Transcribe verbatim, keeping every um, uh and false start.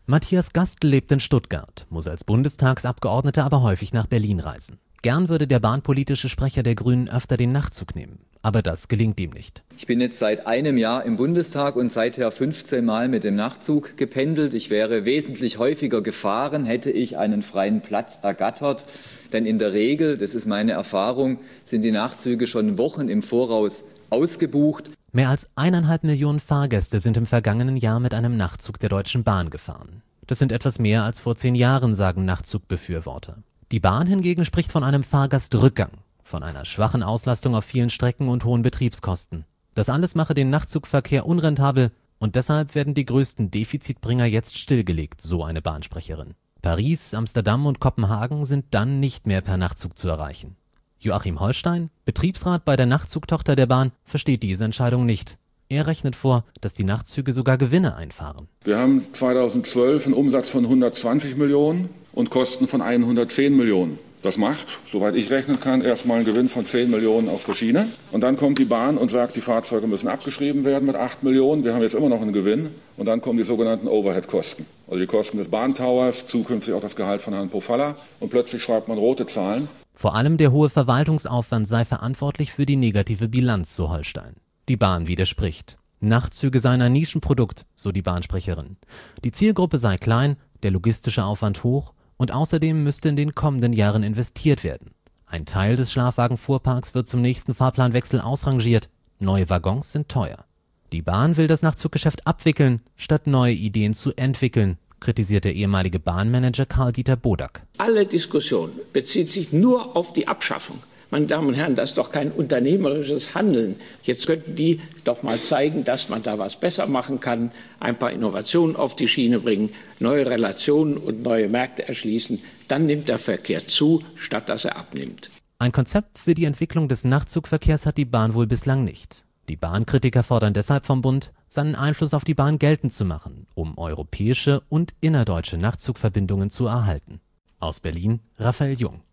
Matthias Gastl lebt in Stuttgart, muss als Bundestagsabgeordneter aber häufig nach Berlin reisen. Gern würde der bahnpolitische Sprecher der Grünen öfter den Nachtzug nehmen, aber das gelingt ihm nicht. Ich bin jetzt seit einem Jahr im Bundestag und seither fünfzehn Mal mit dem Nachtzug gependelt. Ich wäre wesentlich häufiger gefahren, hätte ich einen freien Platz ergattert. Denn in der Regel, das ist meine Erfahrung, sind die Nachtzüge schon Wochen im Voraus ausgebucht. Mehr als eineinhalb Millionen Fahrgäste sind im vergangenen Jahr mit einem Nachtzug der Deutschen Bahn gefahren. Das sind etwas mehr als vor zehn Jahren, sagen Nachtzugbefürworter. Die Bahn hingegen spricht von einem Fahrgastrückgang, von einer schwachen Auslastung auf vielen Strecken und hohen Betriebskosten. Das alles mache den Nachtzugverkehr unrentabel und deshalb werden die größten Defizitbringer jetzt stillgelegt, so eine Bahnsprecherin. Paris, Amsterdam und Kopenhagen sind dann nicht mehr per Nachtzug zu erreichen. Joachim Holstein, Betriebsrat bei der Nachtzugtochter der Bahn, versteht diese Entscheidung nicht. Er rechnet vor, dass die Nachtzüge sogar Gewinne einfahren. Wir haben zweitausendzwölf einen Umsatz von hundertzwanzig Millionen und Kosten von hundertzehn Millionen. Das macht, soweit ich rechnen kann, erstmal einen Gewinn von zehn Millionen auf der Schiene. Und dann kommt die Bahn und sagt, die Fahrzeuge müssen abgeschrieben werden mit acht Millionen. Wir haben jetzt immer noch einen Gewinn. Und dann kommen die sogenannten Overhead-Kosten. Also die Kosten des Bahntowers, zukünftig auch das Gehalt von Herrn Pofalla. Und plötzlich schreibt man rote Zahlen. Vor allem der hohe Verwaltungsaufwand sei verantwortlich für die negative Bilanz, so Holstein. Die Bahn widerspricht. Nachtzüge seien ein Nischenprodukt, so die Bahnsprecherin. Die Zielgruppe sei klein, der logistische Aufwand hoch und außerdem müsste in den kommenden Jahren investiert werden. Ein Teil des Schlafwagenfuhrparks wird zum nächsten Fahrplanwechsel ausrangiert. Neue Waggons sind teuer. Die Bahn will das Nachtzuggeschäft abwickeln, statt neue Ideen zu entwickeln, kritisiert der ehemalige Bahnmanager Karl-Dieter Bodak. Alle Diskussion bezieht sich nur auf die Abschaffung. Meine Damen und Herren, das ist doch kein unternehmerisches Handeln. Jetzt könnten die doch mal zeigen, dass man da was besser machen kann, ein paar Innovationen auf die Schiene bringen, neue Relationen und neue Märkte erschließen. Dann nimmt der Verkehr zu, statt dass er abnimmt. Ein Konzept für die Entwicklung des Nachtzugverkehrs hat die Bahn wohl bislang nicht. Die Bahnkritiker fordern deshalb vom Bund, seinen Einfluss auf die Bahn geltend zu machen, um europäische und innerdeutsche Nachtzugverbindungen zu erhalten. Aus Berlin, Raphael Jung.